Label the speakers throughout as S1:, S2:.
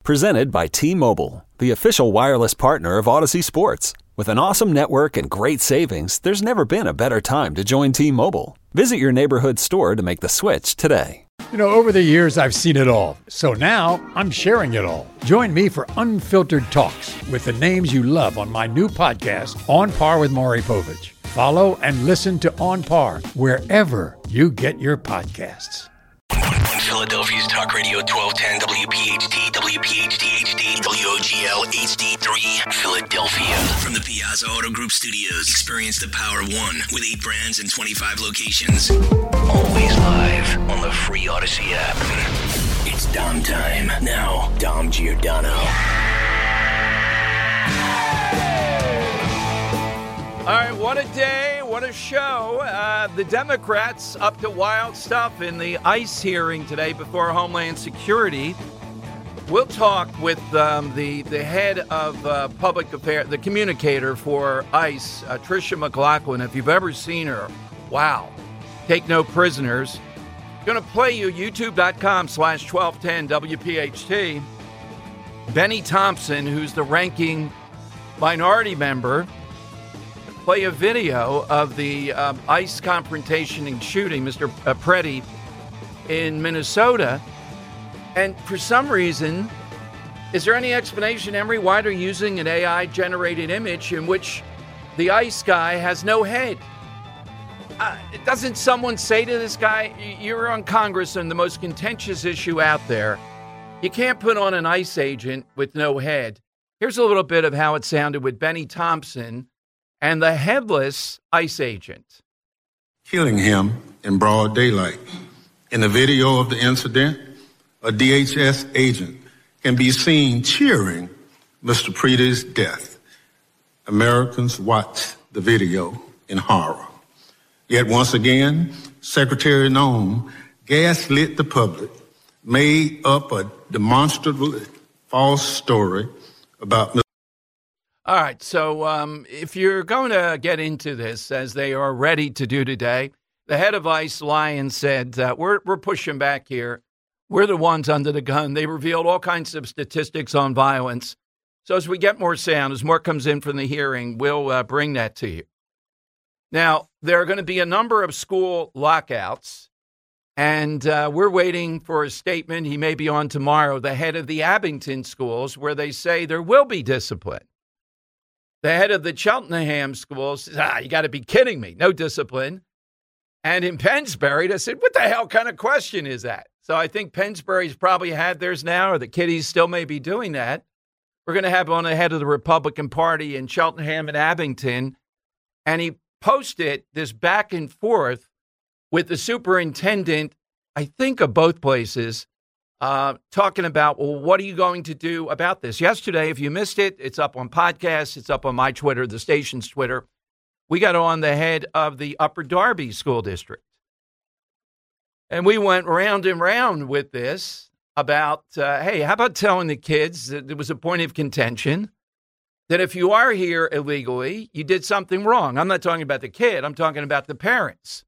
S1: Presented by T-Mobile, the official wireless partner of Odyssey Sports. With an awesome network and great savings, there's never been a better time to join T-Mobile. Visit your neighborhood store to make the switch today.
S2: You know, over the years, I've seen it all. So now I'm sharing it all. Join me for unfiltered talks with the names you love on my new podcast, On Par with Maury Povich. Follow and listen to On Par wherever you get your podcasts.
S3: Philadelphia's Talk Radio 1210 WPHT, WPHT HD, WOGL HD3, Philadelphia. From the Piazza Auto Group Studios, experience the power of one with 8 brands and 25 locations. Always live on the free Odyssey app. It's Dom time. Now, Dom Giordano.
S4: All right, what a day, what a show. The Democrats up to wild stuff in the ICE hearing today before Homeland Security. We'll talk with the head of public affairs, the communicator for ICE, Tricia McLaughlin. If you've ever seen her, wow, take no prisoners. Going to play you youtube.com/1210 WPHT. Benny Thompson, who's the ranking minority member, play a video of the ICE confrontation and shooting, Mr. Preddy, in Minnesota. And for some reason, is there any explanation, Emery, why they're using an AI-generated image in which the ICE guy has no head? Doesn't someone say to this guy, you're on Congress and the most contentious issue out there, you can't put on an ICE agent with no head. Here's a little bit of how it sounded with Benny Thompson and the headless ICE agent.
S5: Killing him in broad daylight. In the video of the incident, a DHS agent can be seen cheering Mr. Preddy's death. Americans watch the video in horror. Yet once again, Secretary Noem gaslit the public, made up a demonstrably false story about Mr.
S4: All right, so if you're going to get into this, as they are ready to do today, the head of ICE, Lyon, said, we're pushing back here. We're the ones under the gun. They revealed all kinds of statistics on violence. So as we get more sound, as more comes in from the hearing, we'll bring that to you. Now, there are going to be a number of school lockouts, and we're waiting for a statement. He may be on tomorrow, the head of the Abington schools, where they say there will be discipline. The head of the Cheltenham school says, you got to be kidding me. No discipline. And in Pennsbury, they said, what the hell kind of question is that? So I think Pennsbury's probably had theirs now, or the kiddies still may be doing that. We're going to have on the head of the Republican Party in Cheltenham and Abington. And he posted this back and forth with the superintendent, I think, of both places, talking about, well, what are you going to do about this? Yesterday, if you missed it, it's up on podcasts. It's up on my Twitter, the station's Twitter. We got on the head of the Upper Darby School District. And we went round and round with this about, hey, how about telling the kids that there was a point of contention that if you are here illegally, you did something wrong. I'm not talking about the kid. I'm talking about the parents.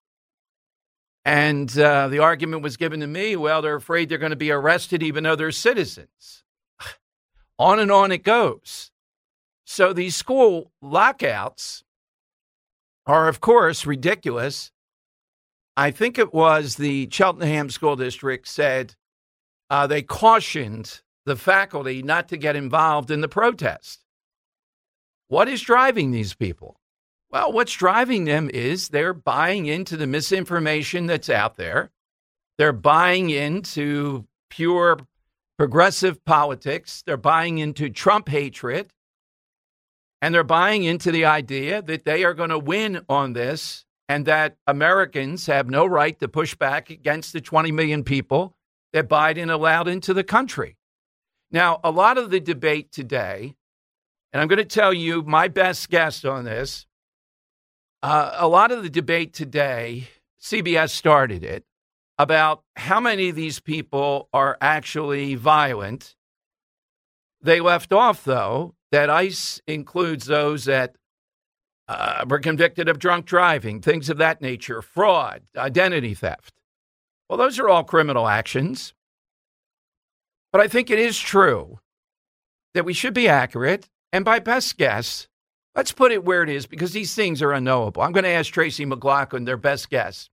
S4: And the argument was given to me, well, they're afraid they're going to be arrested even though they're citizens. On and on it goes. So these school lockouts are, of course, ridiculous. I think it was the Cheltenham School District said they cautioned the faculty not to get involved in the protest. What is driving these people? Well, what's driving them is they're buying into the misinformation that's out there. They're buying into pure progressive politics. They're buying into Trump hatred. And they're buying into the idea that they are going to win on this and that Americans have no right to push back against the 20 million people that Biden allowed into the country. Now, a lot of the debate today, and I'm going to tell you my best guess on this, a lot of the debate today, CBS started it, about how many of these people are actually violent. They left off, though, that ICE includes those that were convicted of drunk driving, things of that nature, fraud, identity theft. Well, those are all criminal actions. But I think it is true that we should be accurate. And by best guess, let's put it where it is, because these things are unknowable. I'm going to ask Tracy McLaughlin their best guess.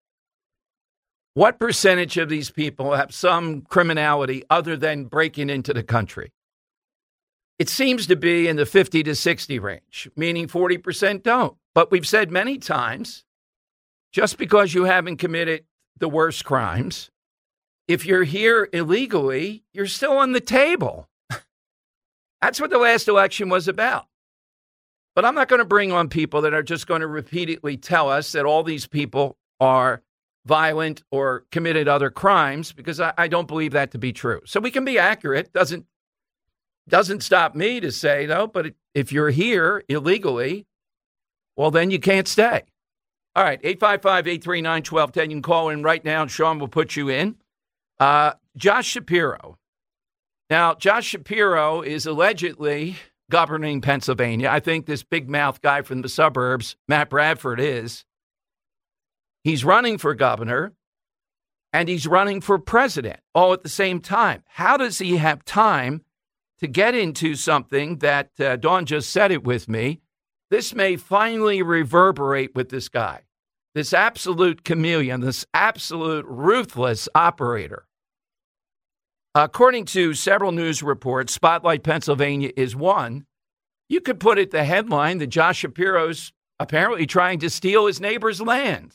S4: What percentage of these people have some criminality other than breaking into the country? It seems to be in the 50 to 60 range, meaning 40% don't. But we've said many times, just because you haven't committed the worst crimes, if you're here illegally, you're still on the table. That's what the last election was about. But I'm not going to bring on people that are just going to repeatedly tell us that all these people are violent or committed other crimes, because I don't believe that to be true. So we can be accurate. Doesn't stop me to say, though, but if you're here illegally, well, then you can't stay. All right, 855-839-1210. You can call in right now, and Sean will put you in. Josh Shapiro. Now, Josh Shapiro is allegedly governing Pennsylvania. I think this big mouth guy from the suburbs, Matt Bradford, is. He's running for governor, and he's running for president all at the same time. How does he have time to get into something that Dawn just said it with me? This may finally reverberate with this guy, this absolute chameleon, this absolute ruthless operator. According to several news reports, Spotlight Pennsylvania is one. You could put it the headline that Josh Shapiro's apparently trying to steal his neighbor's land.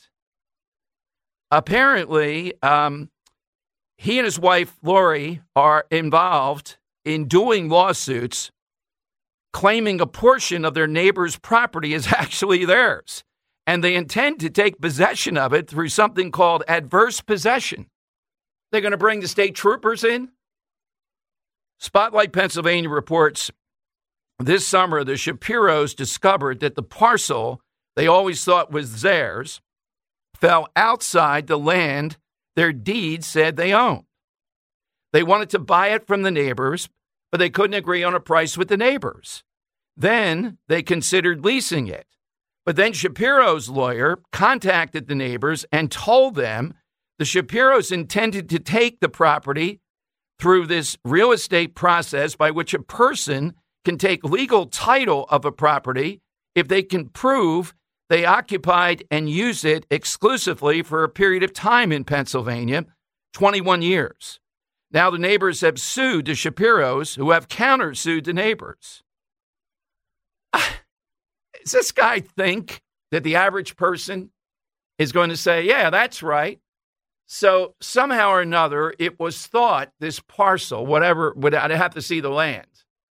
S4: Apparently, he and his wife, Lori, are involved in doing lawsuits claiming a portion of their neighbor's property is actually theirs, and they intend to take possession of it through something called adverse possession. They're going to bring the state troopers in. Spotlight Pennsylvania reports this summer the Shapiros discovered that the parcel they always thought was theirs fell outside the land their deeds said they owned. They wanted to buy it from the neighbors, but they couldn't agree on a price with the neighbors. Then they considered leasing it. But then Shapiro's lawyer contacted the neighbors and told them the Shapiros intended to take the property through this real estate process by which a person can take legal title of a property if they can prove they occupied and used it exclusively for a period of time in Pennsylvania, 21 years. Now the neighbors have sued the Shapiros, who have countersued the neighbors. Does this guy think that the average person is going to say, yeah, that's right? So somehow or another, it was thought this parcel, whatever, I'd have to see the land,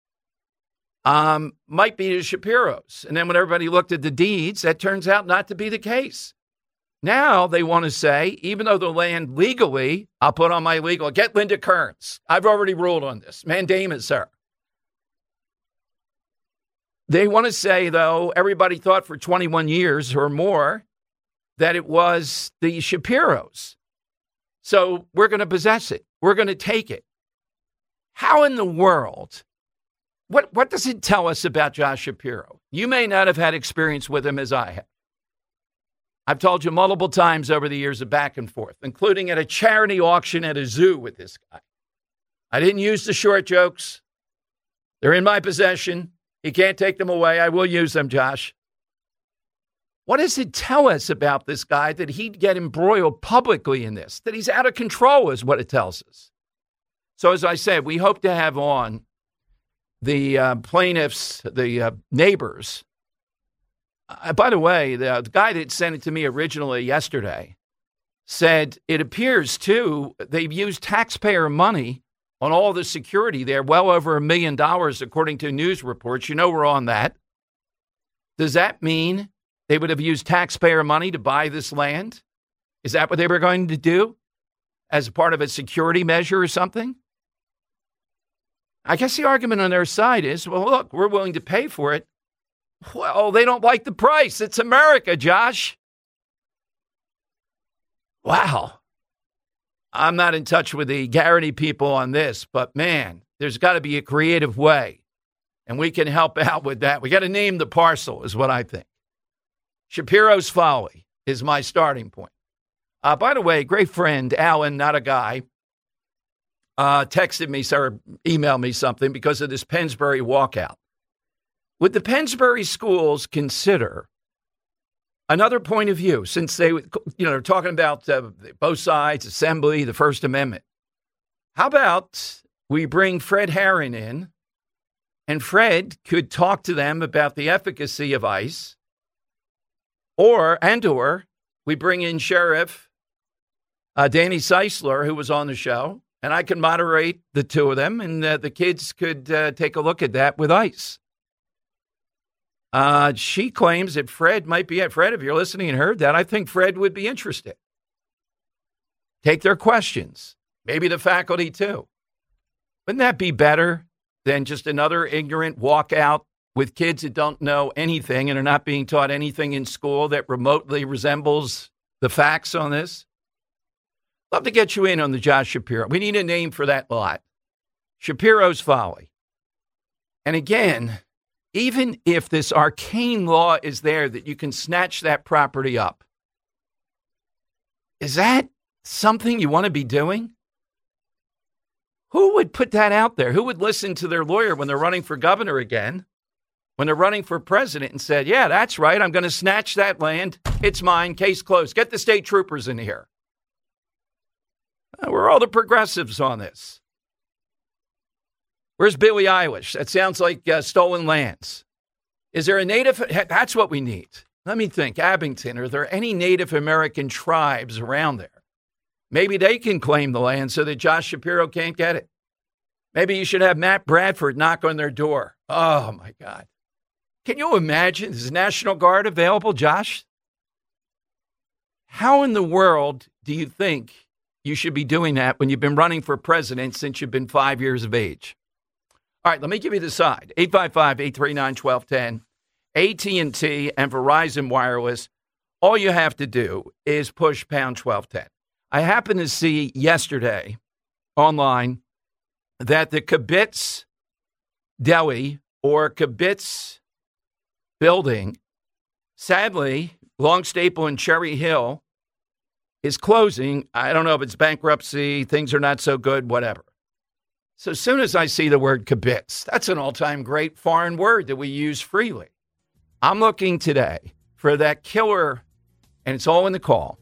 S4: might be the Shapiros. And then when everybody looked at the deeds, that turns out not to be the case. Now they want to say, even though the land legally, I'll put on my legal, get Linda Kearns. I've already ruled on this. Mandamus her. They want to say, though, everybody thought for 21 years or more that it was the Shapiros. So we're going to possess it. We're going to take it. How in the world? What does it tell us about Josh Shapiro? You may not have had experience with him as I have. I've told you multiple times over the years of back and forth, including at a charity auction at a zoo with this guy. I didn't use the short jokes. They're in my possession. He can't take them away. I will use them, Josh. What does it tell us about this guy that he'd get embroiled publicly in this? That he's out of control is what it tells us. So as I said, we hope to have on the plaintiffs, the neighbors. By the way, the guy that sent it to me originally yesterday said it appears, too, they've used taxpayer money on all the security there, well over $1 million, according to news reports. You know we're on that. Does that mean they would have used taxpayer money to buy this land? Is that what they were going to do as part of a security measure or something? I guess the argument on their side is, well, look, we're willing to pay for it. Well, they don't like the price. It's America, Josh. Wow. I'm not in touch with the Garrity people on this, but man, there's got to be a creative way, and we can help out with that. We got to name the parcel is what I think. Shapiro's Folly is my starting point. By the way, great friend, Alan, not a guy, texted me or emailed me something because of this Pennsbury walkout. Would the Pennsbury schools consider another point of view, since they're talking about both sides, assembly, the First Amendment? How about we bring Fred Herron in, and Fred could talk to them about the efficacy of ICE, or we bring in Sheriff Danny Seisler, who was on the show, and I can moderate the two of them, and the kids could take a look at that with ICE. She claims that Fred might be at Fred. If you're listening and heard that, I think Fred would be interested. Take their questions. Maybe the faculty too. Wouldn't that be better than just another ignorant walkout with kids that don't know anything and are not being taught anything in school that remotely resembles the facts on this? Love to get you in on the Josh Shapiro. We need a name for that lot. Shapiro's Folly. And again, even if this arcane law is there that you can snatch that property up, is that something you want to be doing? Who would put that out there? Who would listen to their lawyer when they're running for governor again, when they're running for president, and said, yeah, that's right, I'm going to snatch that land. It's mine. Case closed. Get the state troopers in here. Where are all the progressives on this? Where's Billie Eilish? That sounds like stolen lands. Is there a Native? That's what we need. Let me think. Abington, are there any Native American tribes around there? Maybe they can claim the land so that Josh Shapiro can't get it. Maybe you should have Matt Bradford knock on their door. Oh, my God. Can you imagine? Is the National Guard available, Josh? How in the world do you think you should be doing that when you've been running for president since you've been 5 years of age? All right, let me give you the side. 855-839-1210, AT&T and Verizon Wireless. All you have to do is push pound 1210. I happened to see yesterday online that the Kibitz Deli or Kibitz building, sadly, Long Staple and Cherry Hill, is closing. I don't know if it's bankruptcy, things are not so good, whatever. So as soon as I see the word kibitz, that's an all-time great foreign word that we use freely. I'm looking today for that killer, and it's all in the call,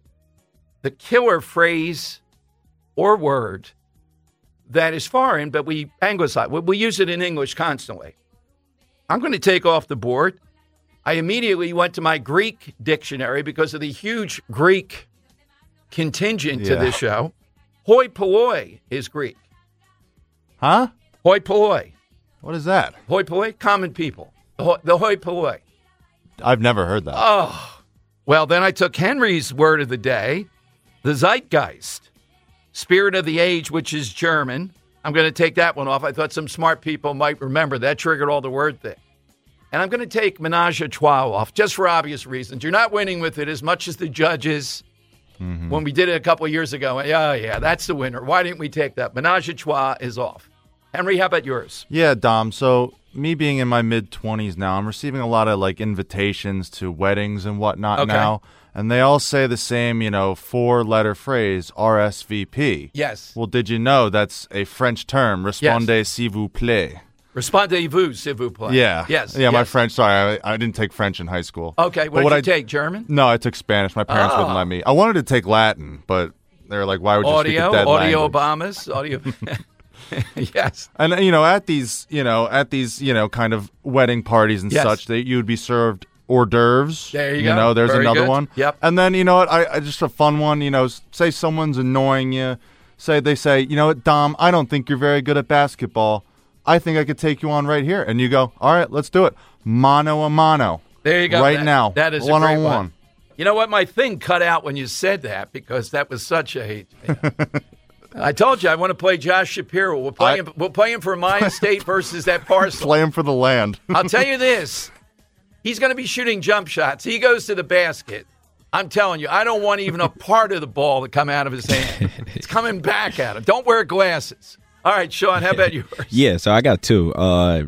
S4: the killer phrase or word that is foreign, but we anglicize. We use it in English constantly. I'm going to take off the board. I immediately went to my Greek dictionary because of the huge Greek contingent to this show. Hoi polloi is Greek.
S6: Huh?
S4: Hoi polloi.
S6: What is that?
S4: Hoi polloi, common people. The hoi polloi.
S6: I've never heard that.
S4: Oh. Well, then I took Henry's word of the day, the Zeitgeist, spirit of the age, which is German. I'm going to take that one off. I thought some smart people might remember. That triggered all the word thing. And I'm going to take menage a trois off, just for obvious reasons. You're not winning with it as much as the judges when we did it a couple of years ago. Yeah, that's the winner. Why didn't we take that? Menage a trois is off. Henry, how about yours?
S6: Yeah, Dom. So me being in my mid-20s now, I'm receiving a lot of invitations to weddings and whatnot now. And they all say the same, 4-letter phrase, RSVP.
S4: Yes.
S6: Well, did you know that's a French term? Répondez s'il vous plaît.
S4: Répondez-vous, s'il vous plaît.
S6: Yeah.
S4: Yes.
S6: Yeah, my French, sorry, I didn't take French in high school.
S4: Okay, what did you take, German?
S6: No, I took Spanish. My parents wouldn't let me. I wanted to take Latin, but they were like, why would you speak a dead language?
S4: Audio Obamas, audio. Yes.
S6: And, at these kind of wedding parties and such, you would be served hors d'oeuvres.
S4: There you go.
S6: There's
S4: Very
S6: another
S4: good.
S6: one.
S4: Yep.
S6: And then, I just a fun one, say someone's annoying you. They say, you know what, Dom, I don't think you're very good at basketball. I think I could take you on right here. And you go, all right, let's do it. Mano a mano.
S4: There you go.
S6: Right now.
S4: That is
S6: one
S4: a great
S6: on one.
S4: You know what? My thing cut out when you said that because that was such a... I told you I want to play Josh Shapiro. We'll play him for Maya State versus that parcel.
S6: Play him for the land.
S4: I'll tell you this. He's going to be shooting jump shots. He goes to the basket. I'm telling you, I don't want even a part of the ball to come out of his hand. It's coming back at him. Don't wear glasses. All right, Sean, how about yours?
S7: Yeah, so I got two.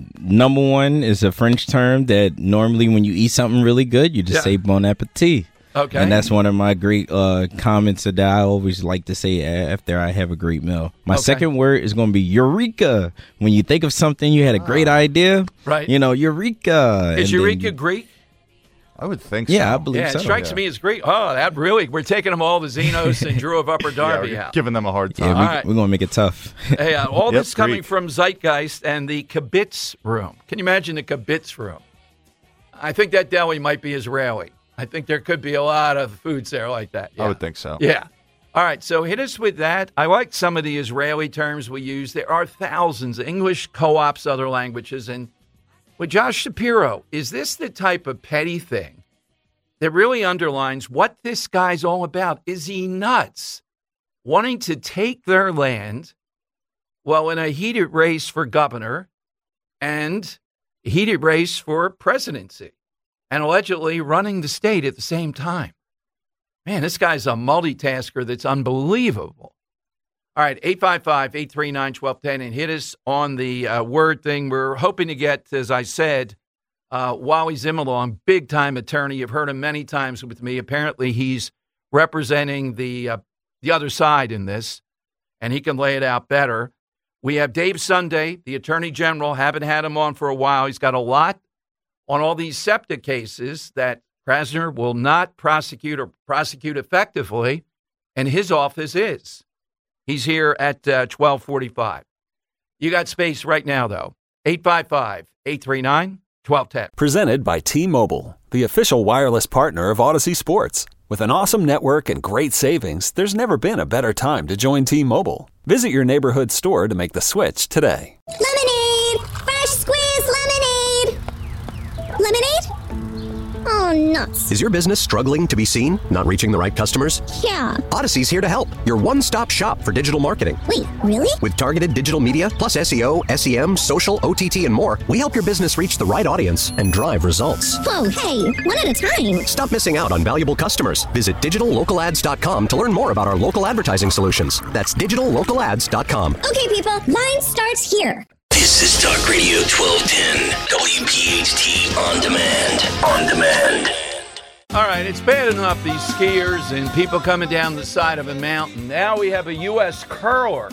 S7: Number one is a French term that normally when you eat something really good, you just say bon appetit.
S4: Okay.
S7: And that's one of my great comments that I always like to say after I have a great meal. My second word is going to be eureka. When you think of something, you had a great idea.
S4: Right.
S7: Eureka.
S4: Is eureka Greek?
S6: I would think so.
S7: Yeah, I believe so.
S4: It strikes me as Greek. Oh, that really, we're taking them all to Zenos and Drew of Upper Darby
S6: we're
S4: out.
S6: giving them a hard time.
S7: Yeah, we're going to make it tough.
S4: Hey, all
S6: Yep,
S4: this coming
S6: Greek.
S4: from Zeitgeist and the Kibitz Room. Can you imagine the Kibitz Room? I think that deli might be Israeli. I think there could be a lot of foods there like that.
S6: I would think so.
S4: Yeah. All right, so hit us with that. I like some of the Israeli terms we use. There are thousands. English co-ops other languages. And with Josh Shapiro, is this the type of petty thing that really underlines what this guy's all about? Is he nuts? Wanting to take their land while in a heated race for governor and a heated race for presidency and allegedly running the state at the same time. Man, this guy's a multitasker that's unbelievable. All right, 855-839-1210, and hit us on the word thing. We're hoping to get, as I said, Wally Zimmerlong, big-time attorney. You've heard him many times with me. Apparently, he's representing the other side in this, and he can lay it out better. We have Dave Sunday, the Attorney General. Haven't had him on for a while. He's got a lot on all these SEPTA cases that Krasner will not prosecute or prosecute effectively, and his office is. He's here at 1245. You got space right now, though. 855-839-1210.
S1: Presented by T-Mobile, the official wireless partner of Odyssey Sports. With an awesome network and great savings, there's never been a better time to join T-Mobile. Visit your neighborhood store to make the switch today.
S8: Lemonade! Fresh squeezed lemonade! Lemonade? Oh, nuts.
S9: Is your business struggling to be seen? Not reaching the right customers?
S8: Yeah.
S9: Odyssey's here to help. Your one-stop shop for digital marketing.
S8: Wait, really?
S9: With targeted digital media, plus SEO, SEM, social, OTT, and more, we help your business reach the right audience and drive results.
S8: Whoa, hey, one at a time.
S9: Stop missing out on valuable customers. Visit digitallocalads.com to learn more about our local advertising solutions. That's digitallocalads.com.
S8: Okay, people, line starts here.
S3: This is Talk Radio 1210, WPHT On Demand. On Demand.
S4: All right, it's bad enough, these skiers and people coming down the side of a mountain. Now we have a U.S. curler,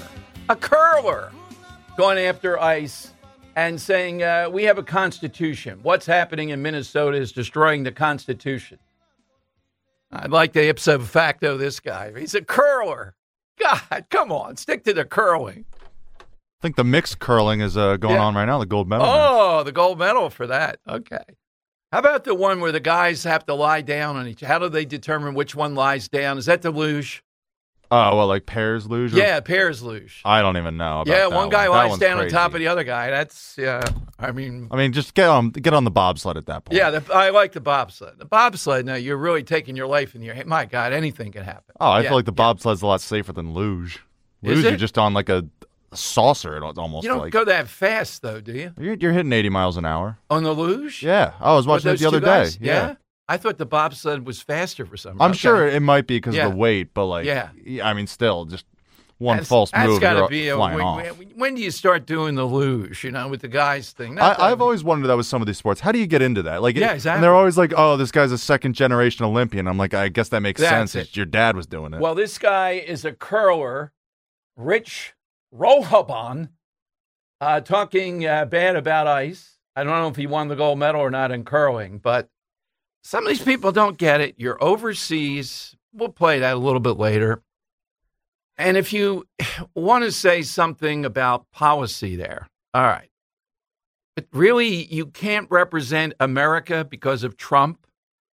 S4: going after ICE and saying, we have a Constitution. What's happening in Minnesota is destroying the Constitution. I'd like to ipso facto this guy. He's a curler. God, come on, stick to the curling.
S6: I think the mixed curling is going on right now, the gold medal.
S4: Oh, the gold medal for that. Okay. How about the one where the guys have to lie down on each? How do they determine which one lies down? Is that the luge?
S6: Oh, well, like pairs luge?
S4: Yeah, pairs luge.
S6: I don't even know about
S4: yeah,
S6: that
S4: one guy
S6: one.
S4: lies down on top of the other guy. That's, I mean,
S6: just get on the bobsled at that point.
S4: Yeah, I like the bobsled. The bobsled, now you're really taking your life in your hand. My God, anything can happen.
S6: Oh, I feel like the bobsled's a lot safer than luge. Luge, you're just on like a saucer. It's almost.
S4: You don't go that fast, though, do you?
S6: You're hitting 80 miles an hour.
S4: On the luge?
S6: Yeah. I was watching it the other day.
S4: Yeah. I thought the bobsled was faster for some reason.
S6: I'm sure it might be because of the weight, but still, just one false move, you're flying off.
S4: When do you start doing the luge, with the guys thing?
S6: I've always wondered that with some of these sports. How do you get into that?
S4: Exactly.
S6: And they're always like, oh, this guy's a second-generation Olympian. I'm like, I guess that makes sense. Your dad was doing it.
S4: Well, this guy is a curler, Rich Rohabon, talking bad about ICE. I don't know if he won the gold medal or not in curling, but some of these people don't get it. You're overseas. We'll play that a little bit later. And if you want to say something about policy there, all right. But really, you can't represent America because of Trump.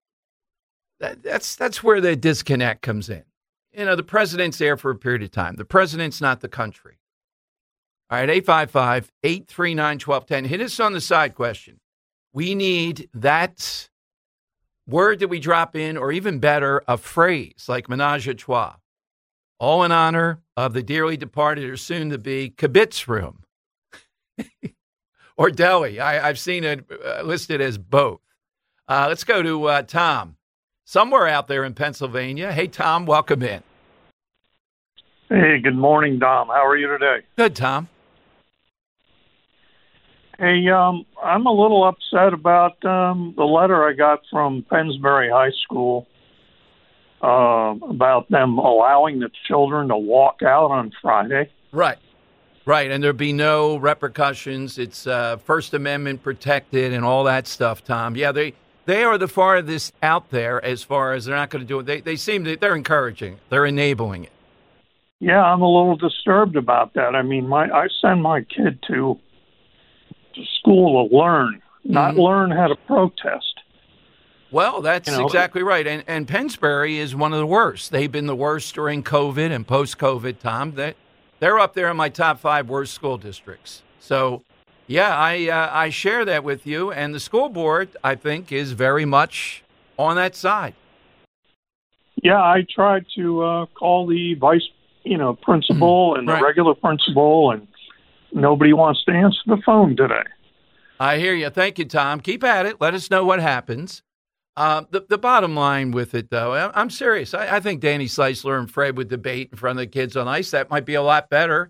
S4: That's where the disconnect comes in. The president's there for a period of time. The president's not the country. All right, 855-839-1210. Hit us on the side question. We need that word that we drop in, or even better, a phrase like menage a trois. All in honor of the dearly departed or soon to be Kibitz Room. Or deli. I've seen it listed as both. Let's go to Tom, somewhere out there in Pennsylvania. Hey, Tom, welcome in.
S10: Hey, good morning, Dom. How are you today?
S4: Good, Tom.
S10: Hey, I'm a little upset about the letter I got from Pennsbury High School. about them allowing the children to walk out on Friday.
S4: Right. And there'd be no repercussions. It's First Amendment protected and all that stuff, Tom. Yeah, they are the farthest out there as far as they're not going to do it. They seem to, they're encouraging it. They're enabling it.
S10: Yeah, I'm a little disturbed about that. I mean, I send my kid to school to learn, not learn how to protest.
S4: Well, that's exactly right. And Pennsbury is one of the worst. They've been the worst during COVID and post-COVID, Tom. They're up there in my top 5 worst school districts. So, yeah, I share that with you. And the school board, I think, is very much on that side.
S10: Yeah, I tried to call the vice, principal and the regular principal, and nobody wants to answer the phone today.
S4: I hear you. Thank you, Tom. Keep at it. Let us know what happens. The bottom line with it, though, I'm serious. I think Danny Sisler and Fred would debate in front of the kids on ice. That might be a lot better.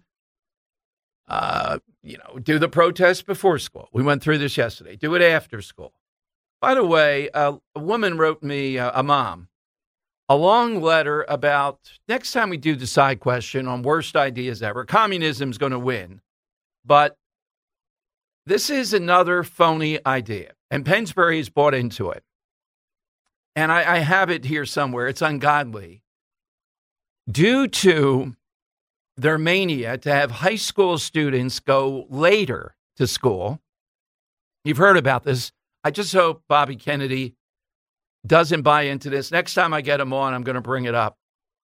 S4: Do the protest before school. We went through this yesterday. Do it after school. By the way, a woman wrote me, a mom, a long letter about next time we do the side question on worst ideas ever. Communism's going to win. But this is another phony idea. And Pennsbury has bought into it. And I have it here somewhere. It's ungodly. Due to their mania to have high school students go later to school. You've heard about this. I just hope Bobby Kennedy doesn't buy into this. Next time I get him on, I'm going to bring it up.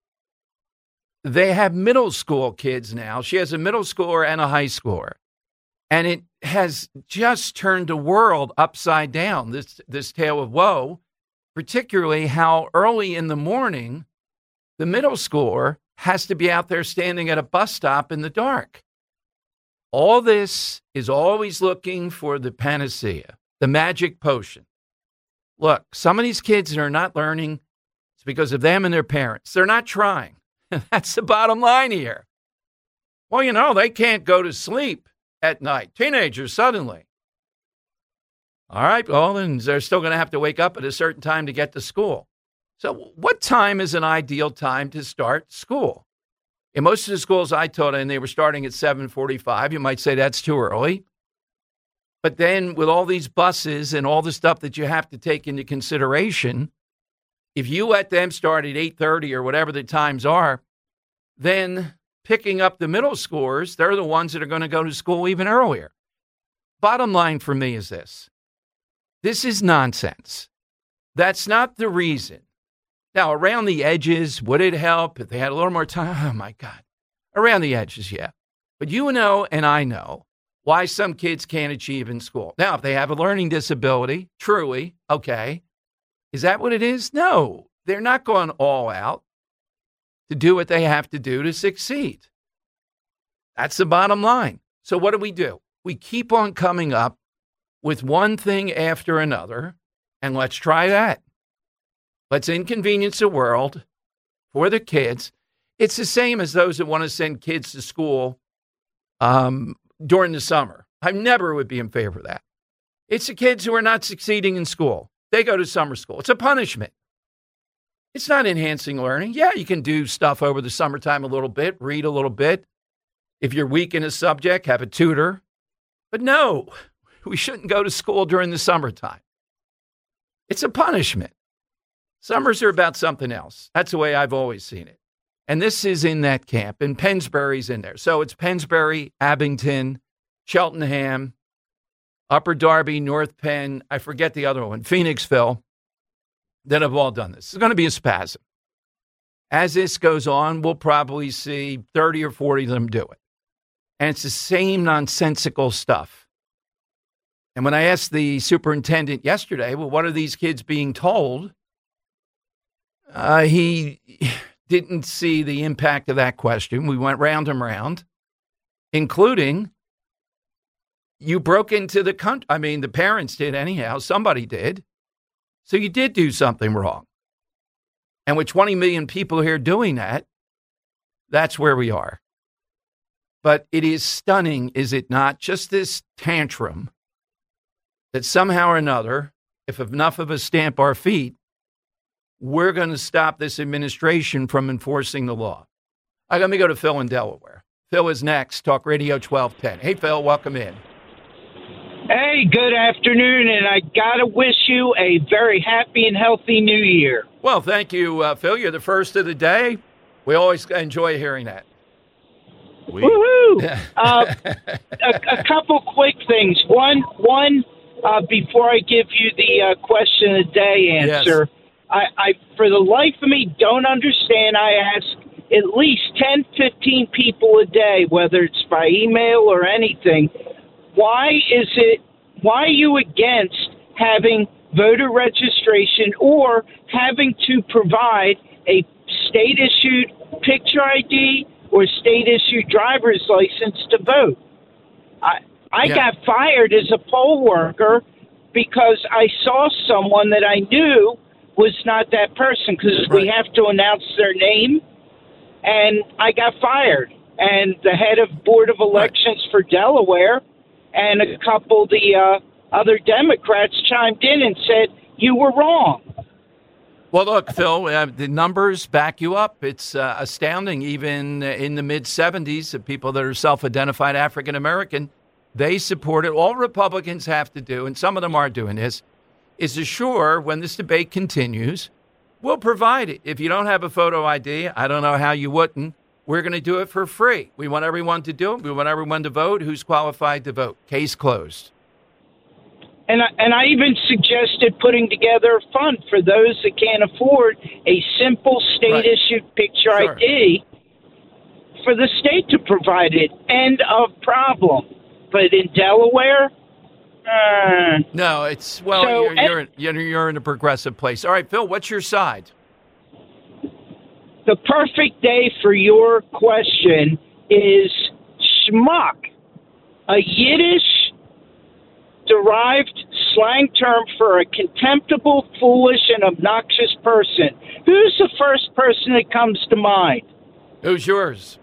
S4: They have middle school kids now. She has a middle schooler and a high schooler. And it has just turned the world upside down, this tale of woe. Particularly how early in the morning the middle schooler has to be out there standing at a bus stop in the dark. All this is always looking for the panacea, the magic potion. Look, some of these kids that are not learning, it's because of them and their parents. They're not trying. That's the bottom line here. Well, they can't go to sleep at night. Teenagers suddenly. All right, well, then they're still going to have to wake up at a certain time to get to school. So what time is an ideal time to start school? In most of the schools I taught in, they were starting at 7:45. You might say that's too early. But then with all these buses and all the stuff that you have to take into consideration, if you let them start at 8:30 or whatever the times are, then picking up the middle schoolers, they're the ones that are going to go to school even earlier. Bottom line for me is this. This is nonsense. That's not the reason. Now, around the edges, would it help if they had a little more time? Oh, my God. Around the edges, yeah. But you know and I know why some kids can't achieve in school. Now, if they have a learning disability, truly, okay. Is that what it is? No. They're not going all out to do what they have to do to succeed. That's the bottom line. So what do? We keep on coming up with one thing after another, and let's try that. Let's inconvenience the world for the kids. It's the same as those that want to send kids to school during the summer. I never would be in favor of that. It's the kids who are not succeeding in school. They go to summer school. It's a punishment. It's not enhancing learning. Yeah, you can do stuff over the summertime a little bit, read a little bit. If you're weak in a subject, have a tutor. But no, we shouldn't go to school during the summertime. It's a punishment. Summers are about something else. That's the way I've always seen it. And this is in that camp, and Pennsbury's in there. So it's Pennsbury, Abington, Cheltenham, Upper Darby, North Penn, I forget the other one, Phoenixville, that have all done this. It's going to be a spasm. As this goes on, we'll probably see 30 or 40 of them do it. And it's the same nonsensical stuff. And when I asked the superintendent yesterday, well, what are these kids being told? He didn't see the impact of that question. We went round and round, including you broke into the country. I mean, the parents did anyhow. Somebody did. So you did do something wrong. And with 20 million people here doing that, that's where we are. But it is stunning, is it not? Just this tantrum that somehow or another, if enough of us stamp our feet, we're going to stop this administration from enforcing the law. All right, let me go to Phil in Delaware. Phil is next, Talk Radio 1210. Hey, Phil, welcome in.
S11: Hey, good afternoon, and I got to wish you a very happy and healthy new year.
S4: Well, thank you, Phil. You're the first of the day. We always enjoy hearing that.
S11: Woohoo! A couple quick things. One, before I give you the question of the day answer, yes. I for the life of me don't understand. I ask at least 10, 15 people a day, whether it's by email or anything. Why are you against having voter registration or having to provide a state-issued picture ID or state-issued driver's license to vote? I got fired as a poll worker because I saw someone that I knew was not that person because we have to announce their name, and I got fired. And the head of Board of Elections for Delaware and a couple of the other Democrats chimed in and said, you were wrong.
S4: Well, look, Phil, the numbers back you up. It's astounding. Even in the mid-'70s, of people that are self-identified African-American, they support it. All Republicans have to do, and some of them are doing this, is assure when this debate continues, we'll provide it. If you don't have a photo ID, I don't know how you wouldn't. We're going to do it for free. We want everyone to do it. We want everyone to vote who's qualified to vote. Case closed.
S11: And I even suggested putting together a fund for those that can't afford a simple state-issued picture ID for the state to provide it. End of problem. But in Delaware,
S4: no, it's you're in a progressive place. All right, Phil, what's your side?
S11: The perfect day for your question is schmuck, a Yiddish-derived slang term for a contemptible, foolish, and obnoxious person. Who's the first person that comes to mind?
S4: Who's yours?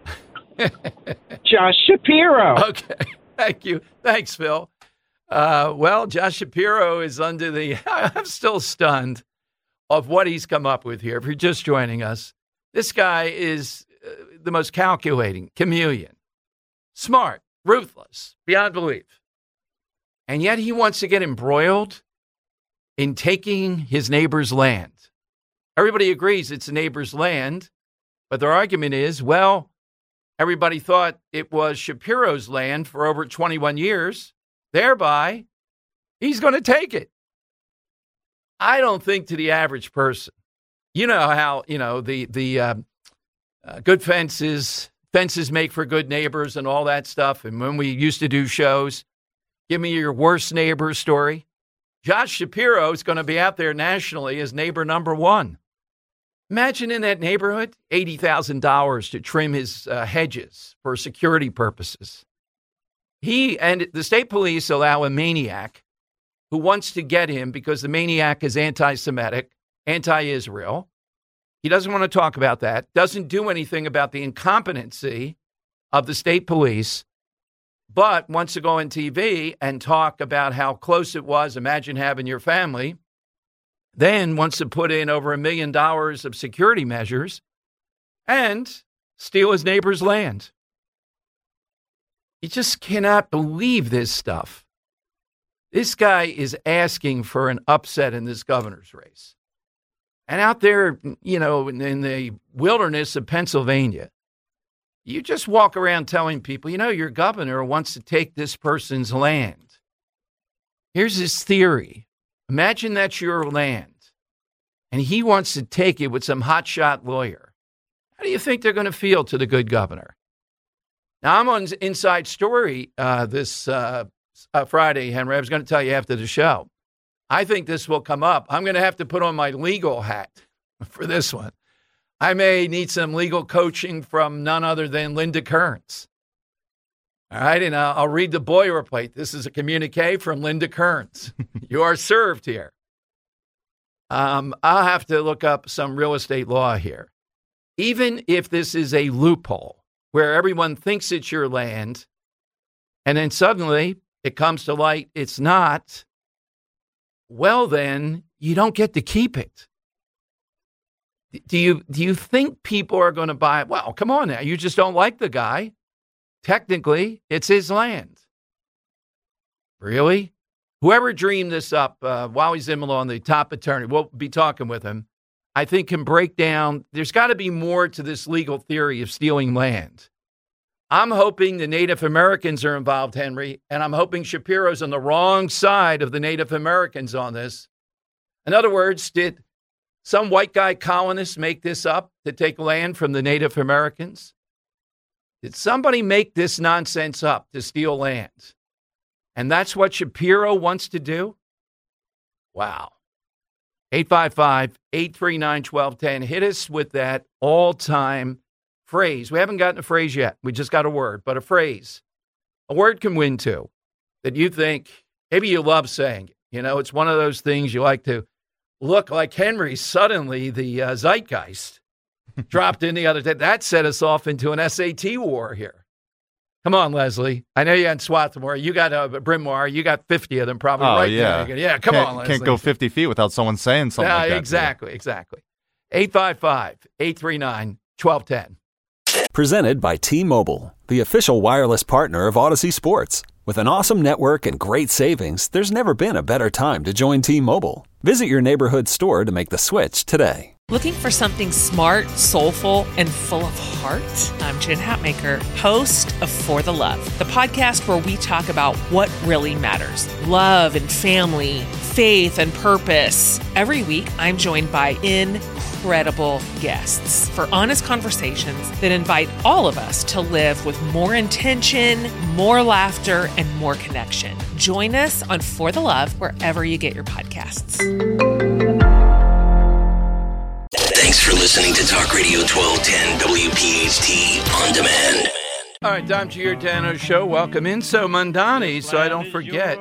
S11: Josh Shapiro.
S4: Okay, thank you. Thanks, Phil. Well, Josh Shapiro is under the, I'm still stunned of what he's come up with here. If you're just joining us, this guy is the most calculating chameleon, smart, ruthless, beyond belief. And yet he wants to get embroiled in taking his neighbor's land. Everybody agrees it's a neighbor's land, but their argument is, well, everybody thought it was Shapiro's land for over 21 years. Thereby, he's going to take it. I don't think to the average person, you know how, the good fences make for good neighbors and all that stuff. And when we used to do shows, give me your worst neighbor story. Josh Shapiro is going to be out there nationally as neighbor number one. Imagine in that neighborhood, $80,000 to trim his hedges for security purposes. He and the state police allow a maniac who wants to get him because the maniac is anti-Semitic, anti-Israel. He doesn't want to talk about that, doesn't do anything about the incompetency of the state police, but wants to go on TV and talk about how close it was. Imagine having your family. Then wants to put in over $1 million of security measures and steal his neighbor's land. You just cannot believe this stuff. This guy is asking for an upset in this governor's race. And out there, in the wilderness of Pennsylvania, you just walk around telling people, your governor wants to take this person's land. Here's his theory. Imagine that's your land, and he wants to take it with some hotshot lawyer. How do you think they're going to feel to the good governor? Now, I'm on Inside Story this Friday, Henry. I was going to tell you after the show. I think this will come up. I'm going to have to put on my legal hat for this one. I may need some legal coaching from none other than Linda Kearns. All right, and I'll read the boilerplate. This is a communique from Linda Kearns. You are served here. I'll have to look up some real estate law here. Even if this is a loophole where everyone thinks it's your land, and then suddenly it comes to light it's not, well, then you don't get to keep it. Do you think people are going to buy it? Well, come on now. You just don't like the guy. Technically, it's his land. Really? Whoever dreamed this up, Wally Zimmerman, the top attorney, we'll be talking with him, I think can break down. There's got to be more to this legal theory of stealing land. I'm hoping the Native Americans are involved, Henry, and I'm hoping Shapiro's on the wrong side of the Native Americans on this. In other words, did some white guy colonists make this up to take land from the Native Americans? Did somebody make this nonsense up to steal land? And that's what Shapiro wants to do? Wow. 855-839-1210. Hit us with that all-time phrase. We haven't gotten a phrase yet. We just got a word, but a phrase. A word can win, too, that you think, maybe you love saying it. You know, it's one of those things you like to look like Henry. Suddenly, the zeitgeist dropped in the other day. That set us off into an SAT war here. Come on, Leslie. I know you're in Swarthmore. You got Bryn Mawr. You got 50 of them probably
S6: yeah.
S4: there. Yeah, come on, Leslie.
S6: Can't go 50 feet without someone saying something like that.
S4: Exactly. 855-839-1210.
S1: Presented by T-Mobile, the official wireless partner of Odyssey Sports. With an awesome network and great savings, there's never been a better time to join T-Mobile. Visit your neighborhood store to make the switch today.
S12: Looking for something smart, soulful, and full of heart? I'm Jen Hatmaker, host of For the Love, the podcast where we talk about what really matters. Love and family, faith and purpose. Every week, I'm joined by incredible guests for honest conversations that invite all of us to live with more intention, more laughter, and more connection. Join us on For the Love wherever you get your podcasts.
S3: Thanks for listening to Talk Radio 1210 WPHT On Demand.
S4: All right, Dom Giordano's show. Welcome in. So Mondani, so I don't forget.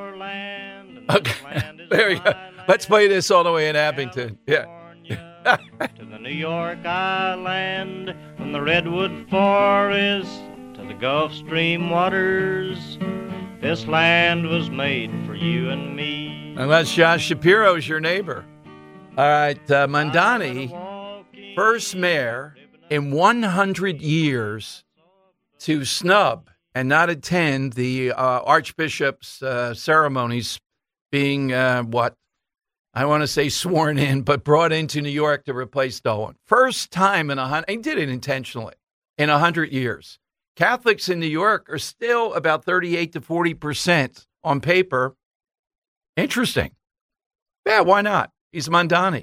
S4: Okay, there you go. Let's play this all the way in Abington. Yeah.
S13: To the New York Island, from the Redwood Forest to the Gulf Stream waters, this land was made for you and me.
S4: Unless Josh Shapiro's your neighbor. All right, Mondani, first mayor in 100 years to snub and not attend the Archbishop's ceremonies being what? I want to say sworn in, but brought into New York to replace Dolan. First time in 100, he did it intentionally, in 100 years. Catholics in New York are still about 38 to 40% on paper. Interesting. Yeah, why not? He's Mondani.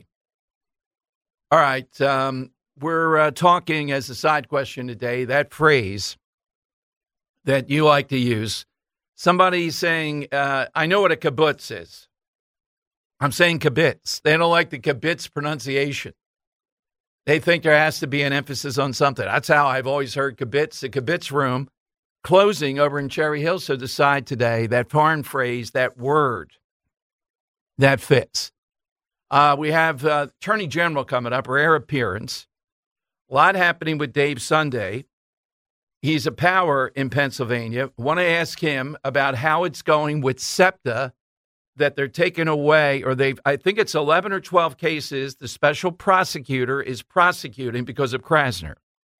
S4: All right, we're talking as a side question today, that phrase that you like to use. Somebody saying, I know what a kibbutz is. I'm saying kibbutz. They don't like the kibbutz pronunciation. They think there has to be an emphasis on something. That's how I've always heard kibbutz. The kibbutz room closing over in Cherry Hill. So decide today that foreign phrase, that word, that fits. We have Attorney General coming up, rare appearance. A lot happening with Dave Sunday. He's a power in Pennsylvania. Want to ask him about how it's going with SEPTA, that they're taking away, or I think it's 11 or 12 cases the special prosecutor is prosecuting because of Krasner.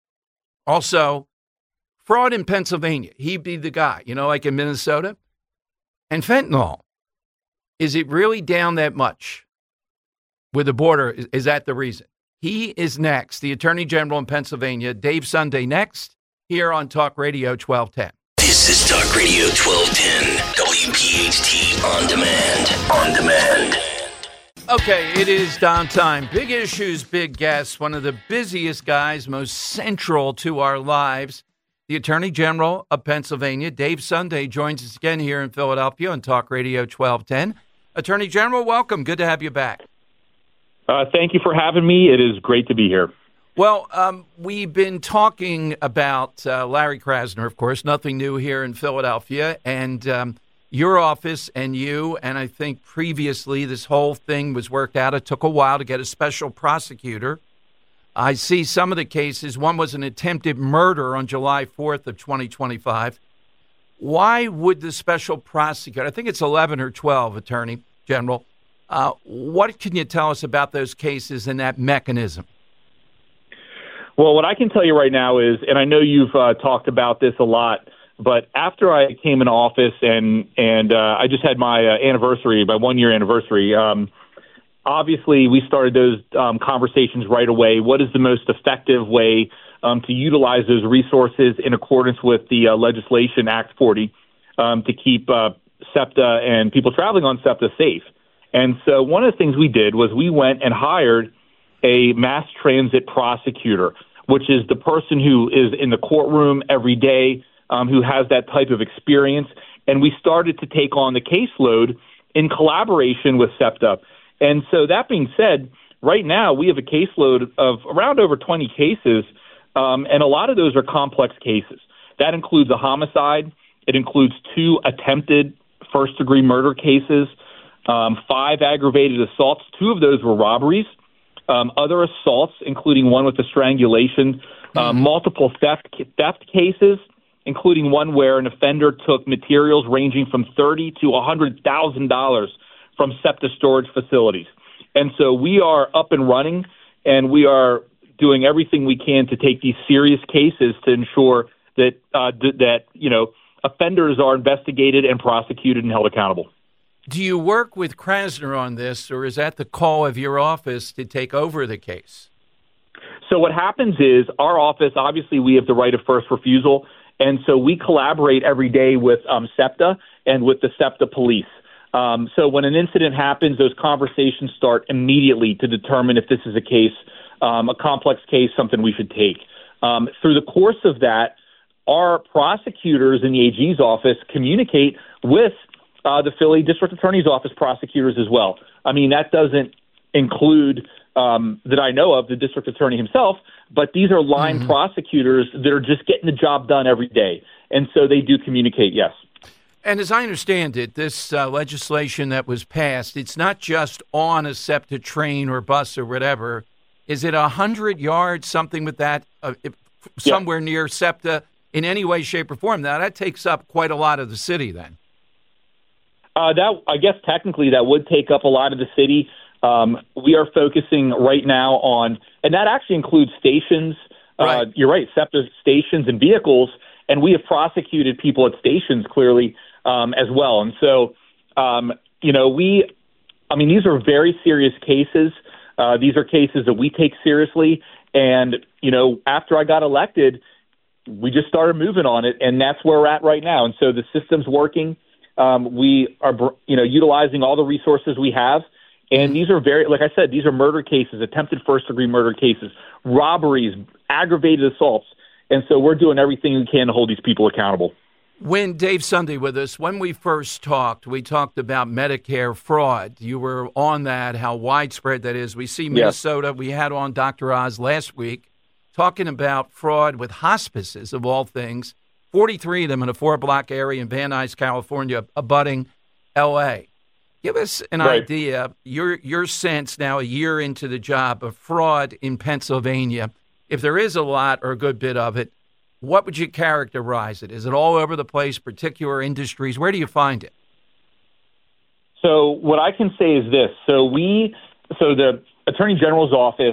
S4: Also, fraud in Pennsylvania. He'd be the guy, like in Minnesota. And fentanyl. Is it really down that much with the border? Is that the reason? He is next, the Attorney General in Pennsylvania, Dave Sunday, next here on Talk Radio 1210.
S3: This is Talk Radio 1210, WPHT On Demand. On Demand.
S4: Okay, it is downtime. Big issues, big guests. One of the busiest guys, most central to our lives, the Attorney General of Pennsylvania, Dave Sunday, joins us again here in Philadelphia on Talk Radio 1210. Attorney General, welcome. Good to have you back.
S14: Thank you for having me. It is great to be here.
S4: Well, we've been talking about Larry Krasner, of course, nothing new here in Philadelphia, and your office and you, and I think previously this whole thing was worked out. It took a while to get a special prosecutor. I see some of the cases. One was an attempted murder on July 4th of 2025. Why would the special prosecutor, I think it's 11 or 12, Attorney General, what can you tell us about those cases and that mechanism?
S14: Well, what I can tell you right now is, and I know you've talked about this a lot, but after I came in office and I just had my anniversary, my 1-year anniversary, obviously we started those conversations right away. What is the most effective way to utilize those resources in accordance with the legislation, Act 40, to keep SEPTA and people traveling on SEPTA safe? And so one of the things we did was we went and hired a mass transit prosecutor, which is the person who is in the courtroom every day, who has that type of experience. And we started to take on the caseload in collaboration with SEPTA. And so that being said, right now we have a caseload of around over 20 cases, and a lot of those are complex cases. That includes a homicide. It includes 2 attempted first-degree murder cases, 5 aggravated assaults. 2 of those were robberies. Other assaults, including one with a strangulation, multiple theft cases, including one where an offender took materials ranging from $30,000 to $100,000 from SEPTA storage facilities. And so we are up and running, and we are doing everything we can to take these serious cases to ensure that offenders are investigated and prosecuted and held accountable.
S4: Do you work with Krasner on this, or is that the call of your office to take over the case?
S14: So what happens is our office, obviously we have the right of first refusal, and so we collaborate every day with SEPTA and with the SEPTA police. So when an incident happens, those conversations start immediately to determine if this is a case, a complex case, something we should take. Through the course of that, our prosecutors in the AG's office communicate with the Philly District Attorney's Office prosecutors as well. I mean, that doesn't include, that I know of, the district attorney himself, but these are line prosecutors that are just getting the job done every day. And so they do communicate, yes.
S4: And as I understand it, this legislation that was passed, it's not just on a SEPTA train or bus or whatever. Is it 100 yards, something with that, somewhere near SEPTA in any way, shape, or form? Now, that takes up quite a lot of the city then.
S14: That, I guess technically that would take up a lot of the city. We are focusing right now on, and that actually includes stations. Right. You're right, SEPTA stations and vehicles, and we have prosecuted people at stations clearly as well. And so, these are very serious cases. These are cases that we take seriously. And, after I got elected, we just started moving on it, and that's where we're at right now. And so the system's working. We are, utilizing all the resources we have. And these are like I said, these are murder cases, attempted first-degree murder cases, robberies, aggravated assaults. And so we're doing everything we can to hold these people accountable.
S4: When Dave Sunday with us, when we first talked, we talked about Medicare fraud. You were on that, how widespread that is. We see Minnesota. Yes. We had on Dr. Oz last week talking about fraud with hospices, of all things. 43 of them in a 4-block area in Van Nuys, California, abutting L.A. Give us an idea, your sense now, a year into the job, of fraud in Pennsylvania. If there is a lot or a good bit of it, what would you characterize it? Is it all over the place, particular industries? Where do you find it?
S14: So what I can say is this. So the Attorney General's office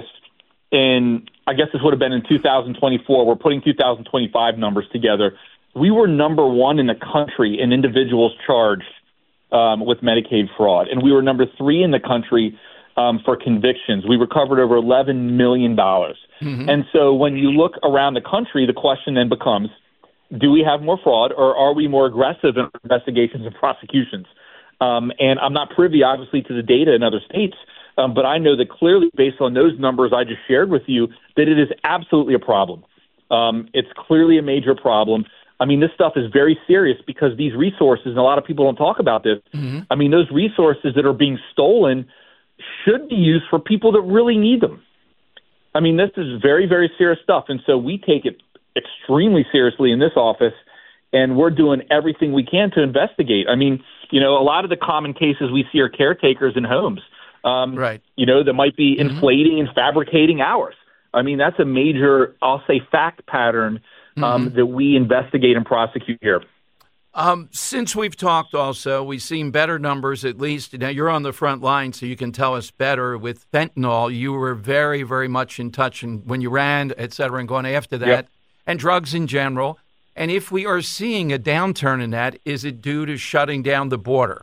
S14: I guess this would have been in 2024. We're putting 2025 numbers together. We were number 1 in the country in individuals charged with Medicaid fraud, and we were number 3 in the country for convictions. We recovered over $11 million. Mm-hmm. And so when you look around the country, the question then becomes, do we have more fraud, or are we more aggressive in investigations and prosecutions? And I'm not privy, obviously, to the data in other states, but I know that clearly, based on those numbers I just shared with you, that it is absolutely a problem. It's clearly a major problem. I mean, this stuff is very serious because these resources, and a lot of people don't talk about this, I mean, those resources that are being stolen should be used for people that really need them. I mean, this is very, very serious stuff, and so we take it extremely seriously in this office, and we're doing everything we can to investigate. I mean, a lot of the common cases we see are caretakers in homes, that might be inflating and fabricating hours. I mean, that's a major, I'll say, fact pattern that we investigate and prosecute here.
S4: Since we've talked also, we've seen better numbers, at least. Now, you're on the front line, so you can tell us better. With fentanyl, you were very, very much in touch and when you ran, et cetera, and going after that, and drugs in general. And if we are seeing a downturn in that, is it due to shutting down the border?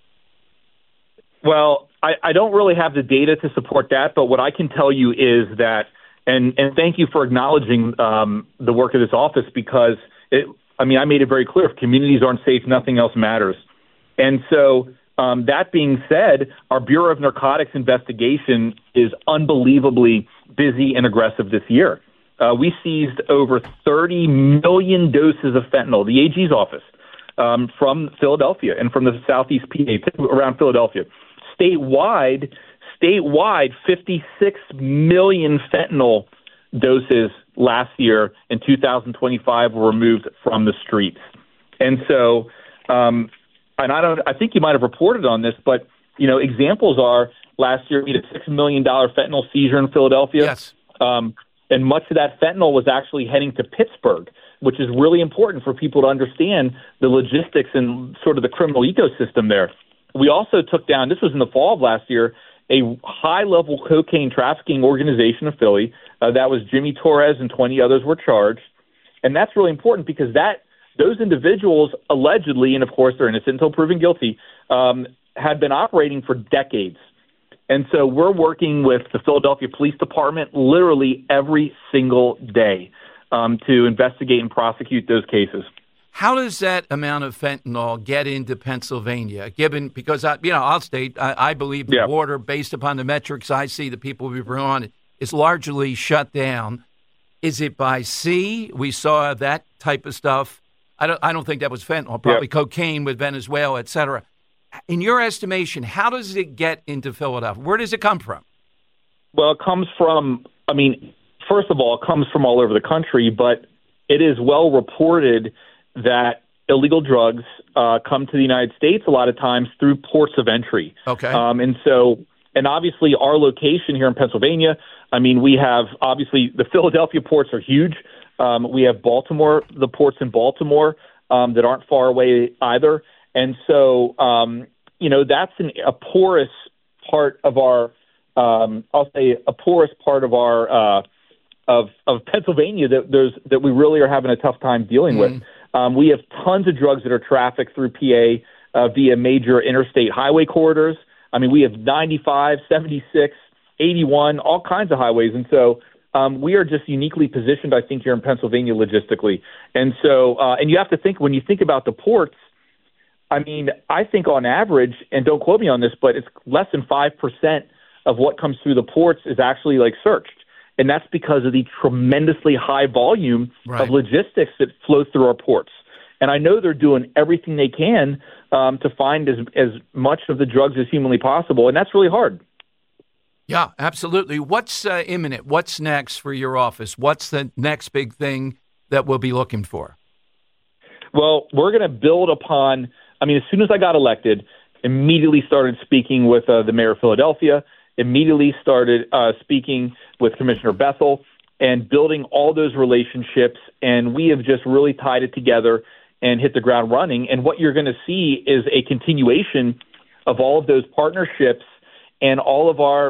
S14: Well, I don't really have the data to support that, but what I can tell you is that, and thank you for acknowledging the work of this office, because I made it very clear, if communities aren't safe, nothing else matters. And so that being said, our Bureau of Narcotics investigation is unbelievably busy and aggressive this year. We seized over 30 million doses of fentanyl, the AG's office, from Philadelphia and from the southeast PA around Philadelphia. Statewide, 56 million fentanyl doses last year in 2025 were removed from the streets. And so, I think you might have reported on this, but, examples are last year we had a $6 million fentanyl seizure in Philadelphia.
S4: Yes.
S14: And much of that fentanyl was actually heading to Pittsburgh, which is really important for people to understand the logistics and sort of the criminal ecosystem there. We also took down, this was in the fall of last year, a high-level cocaine trafficking organization of Philly. That was Jimmy Torres and 20 others were charged. And that's really important because those individuals allegedly, and of course they're innocent until proven guilty, had been operating for decades. And so we're working with the Philadelphia Police Department literally every single day to investigate and prosecute those cases.
S4: How does that amount of fentanyl get into Pennsylvania? Because I'll state, I believe the border, based upon the metrics I see, the people we've been on, is largely shut down. Is it by sea? We saw that type of stuff. I don't think that was fentanyl. Probably cocaine with Venezuela, et cetera. In your estimation, how does it get into Philadelphia? Where does it come from?
S14: Well, it comes from, first of all, it comes from all over the country, but it is well reported that illegal drugs come to the United States a lot of times through ports of entry.
S4: Okay.
S14: And obviously our location here in Pennsylvania, we have, obviously, the Philadelphia ports are huge. We have Baltimore, the ports in Baltimore that aren't far away either. And so, that's a porous part of our, of Pennsylvania that we really are having a tough time dealing with. We have tons of drugs that are trafficked through PA via major interstate highway corridors. We have 95, 76, 81, all kinds of highways. And so we are just uniquely positioned, I think, here in Pennsylvania logistically. And so, and you have to think, when you think about the ports, I think on average, and don't quote me on this, but it's less than 5% of what comes through the ports is actually searched. And that's because of the tremendously high volume of logistics that flow through our ports. And I know they're doing everything they can to find as much of the drugs as humanly possible. And that's really hard.
S4: Yeah, absolutely. What's imminent? What's next for your office? What's the next big thing that we'll be looking for?
S14: Well, we're going to build upon, as soon as I got elected, immediately started speaking with the mayor of Philadelphia, immediately started speaking with Commissioner Bethel and building all those relationships. And we have just really tied it together and hit the ground running. And what you're going to see is a continuation of all of those partnerships and all of our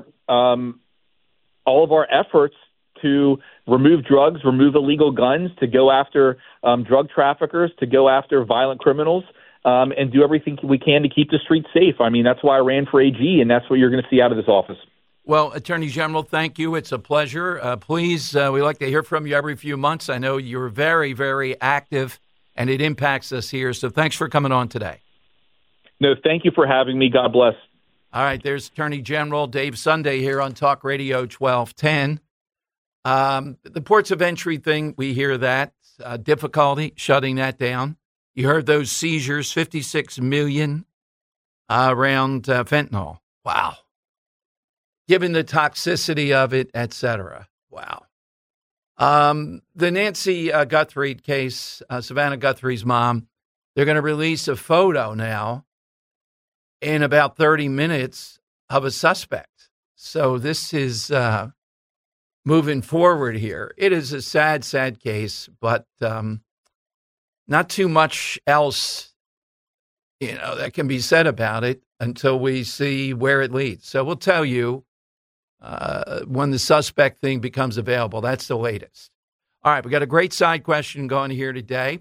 S14: efforts to remove drugs, remove illegal guns, to go after drug traffickers, to go after violent criminals, and do everything we can to keep the streets safe. That's why I ran for AG, and that's what you're going to see out of this office.
S4: Well, Attorney General, thank you. It's a pleasure. Please, we like to hear from you every few months. I know you're very, very active, and it impacts us here. So thanks for coming on today.
S14: No, thank you for having me. God bless.
S4: All right, there's Attorney General Dave Sunday here on Talk Radio 1210. The ports of entry thing, we hear that. Difficulty shutting that down. You heard those seizures, 56 million around fentanyl. Wow. Given the toxicity of it, et cetera. Wow. The Nancy Guthrie case, Savannah Guthrie's mom, they're going to release a photo now in about 30 minutes of a suspect. So this is moving forward here. It is a sad, sad case, but not too much else that can be said about it until we see where it leads. So we'll tell you when the suspect thing becomes available. That's the latest. All right, we got a great side question going here today.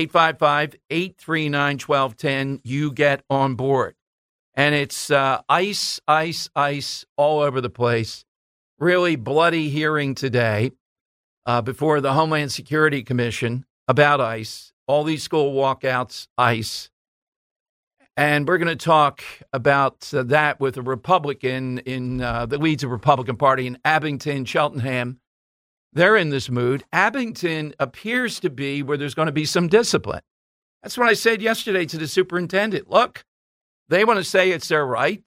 S4: 855-839-1210. You get on board. And it's ice all over the place. Really bloody hearing today before the Homeland Security Commission about ICE. All these school walkouts, ICE. And we're going to talk about that with a Republican that leads the Republican Party in Abington, Cheltenham. They're in this mood. Abington appears to be where there's going to be some discipline. That's what I said yesterday to the superintendent. Look, they want to say it's their right,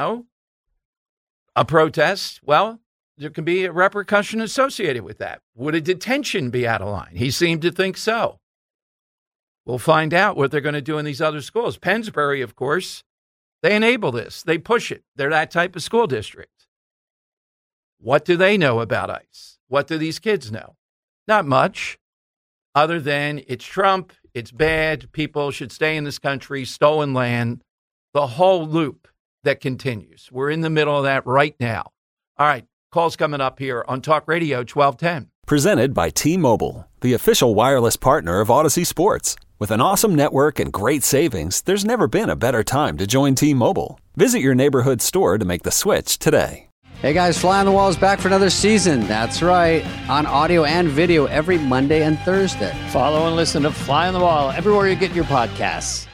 S4: a protest. Well, there can be a repercussion associated with that. Would a detention be out of line? He seemed to think so. We'll find out what they're going to do in these other schools. Pennsbury, of course, they enable this. They push it. They're that type of school district. What do they know about ICE? What do these kids know? Not much, other than it's Trump, it's bad, people should stay in this country, stolen land, the whole loop that continues. We're in the middle of that right now. All right, calls coming up here on Talk Radio 1210.
S1: Presented by T-Mobile, the official wireless partner of Odyssey Sports. With an awesome network and great savings, there's never been a better time to join T-Mobile. Visit your neighborhood store to make the switch today.
S15: Hey guys, Fly on the Wall is back for another season. That's right, on audio and video every Monday and Thursday.
S16: Follow and listen to Fly on the Wall everywhere you get your podcasts.